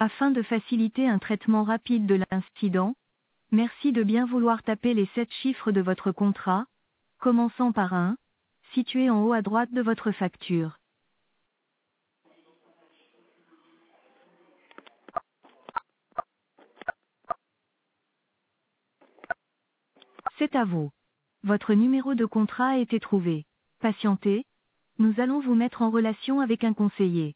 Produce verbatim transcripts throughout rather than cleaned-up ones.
Afin de faciliter un traitement rapide de l'incident, merci de bien vouloir taper les sept chiffres de votre contrat, commençant par un, situé en haut à droite de votre facture. C'est à vous. Votre numéro de contrat a été trouvé. Patientez, nous allons vous mettre en relation avec un conseiller.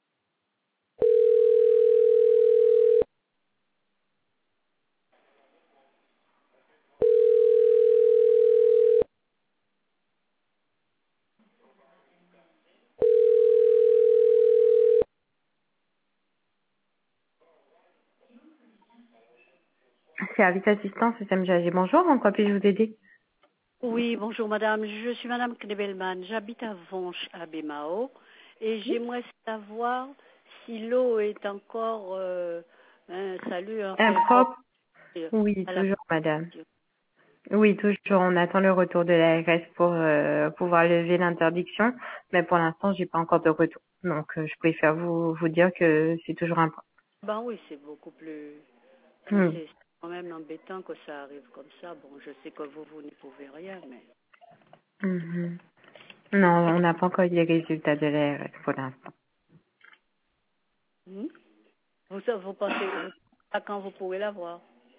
Service assistance, S M G A G, bonjour, en quoi puis-je vous aider? Oui, bonjour madame, je suis madame Knebelman, j'habite à Vonche à Bémao et j'aimerais savoir si l'eau est encore euh, un salut, un confort Impropre? Oui, à la toujours, madame. Oui, toujours. On attend le retour de l'A R S pour euh, pouvoir lever l'interdiction, mais pour l'instant, j'ai pas encore de retour. Donc, euh, je préfère vous vous dire que c'est toujours un point. Ben oui, c'est beaucoup plus, mais Oui. c'est quand même embêtant que ça arrive comme ça. Bon, je sais que vous, vous n'y pouvez rien, mais Mhm. Non, on n'a pas encore eu les résultats de l'A R S pour l'instant. Hmm? vous, vous pensez vous, à quand vous pouvez l'avoir?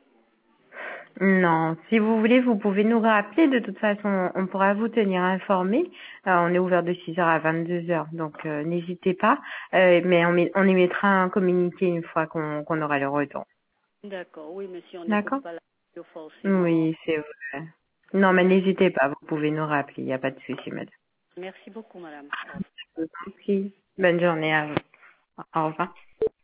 Non, si vous voulez, vous pouvez nous rappeler. De toute façon, on pourra vous tenir informé. Euh, on est ouvert de six heures à vingt-deux heures, donc euh, n'hésitez pas. Euh, mais on, met- on émettra un communiqué une fois qu'on qu'on aura le retour. D'accord, oui, mais si on n'écoute D'accord? pas la radio forcément. Oui, c'est vrai. Non, mais n'hésitez pas, vous pouvez nous rappeler, il n'y a pas de souci, madame. Merci beaucoup madame. Au revoir. Je vous en prie. Bonne journée à vous. Au revoir.